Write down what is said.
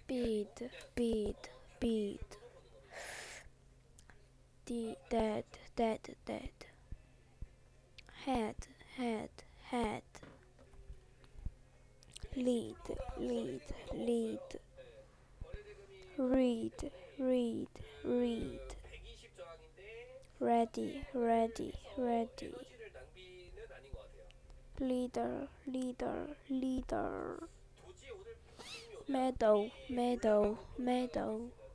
bead, bead, bead, dead, dead, dead, head, head, head, lead, lead, lead, read, read, read, ready, ready, ready, leader, leader, leader, meadow, meadow, meadow,